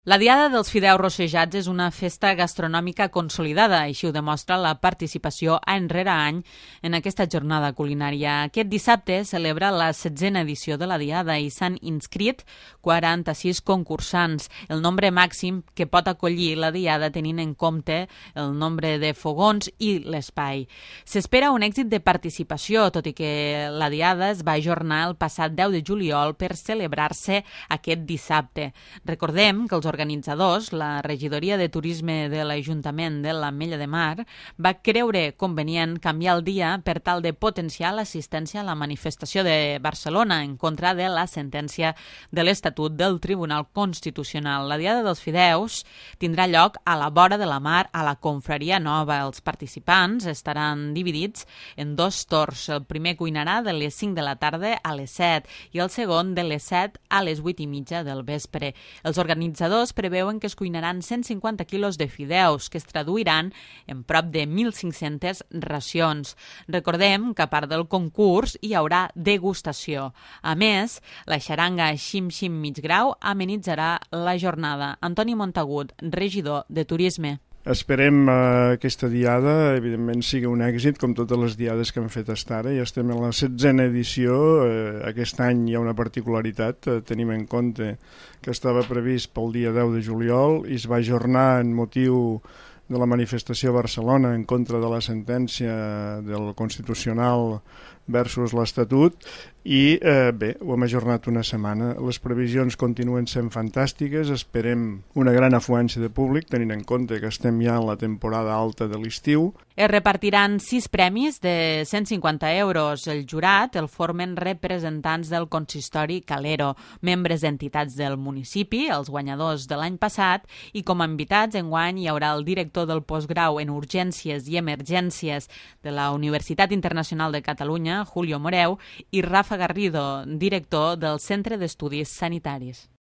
La Diada dels Fideus Rossejats és una festa gastronòmica consolidada, així ho demostra la participació any rere any en aquesta jornada culinària. Aquest dissabte celebra la 16a edició de la Diada i s'han inscrit 46 concursants, el nombre màxim que pot acollir la Diada tenint en compte el nombre de fogons i l'espai. S'espera un èxit de participació, tot i que la Diada es va ajornar el passat 10 de juliol per celebrar-se aquest dissabte. Recordem que els organitzadors, la Regidoria de Turisme de l'Ajuntament de l'Ametlla de Mar, va creure convenient canviar el dia per tal de potenciar l'assistència a la manifestació de Barcelona en contra de la sentència de l'Estatut del Tribunal Constitucional. La Diada dels Fideus tindrà lloc a la vora de la mar a la Confraria Nova. Els participants estaran dividits en dos torns. El primer cuinarà de les 5 de la tarda a les 7 i el segon de les 7 a les 8:30 del vespre. Els organitzadors preveuen que es cuinaran 150 quilos de fideus, que es traduiran en prop de 1.500 racions. Recordem que a part del concurs hi haurà degustació. A més, la xaranga Xim Xim Mig Grau amenitzarà la jornada. Antoni Montagut, regidor de Turisme. Esperem que aquesta diada, evidentment, sigui un èxit, com totes les diades que hem fet fins ara. Ja estem en la 16a edició. Aquest any hi ha una particularitat. Tenim en compte que estava previst pel dia 10 de juliol i es va ajornar en motiu de la manifestació a Barcelona en contra de la sentència del Constitucional versus l'Estatut i bé, ho hem ajornat una setmana. Les previsions continuen sent fantàstiques, esperem una gran afluència de públic tenint en compte que estem ja en la temporada alta de l'estiu. Es repartiran 6 premis de 150 euros. El jurat el formen representants del consistori Calero, membres d'entitats del municipi, els guanyadors de l'any passat, i com a invitats enguany hi haurà el director del postgrau en Urgències i Emergències de la Universitat Internacional de Catalunya, Julio Moreu, i Rafa Garrido, director del Centre d'Estudis Sanitaris.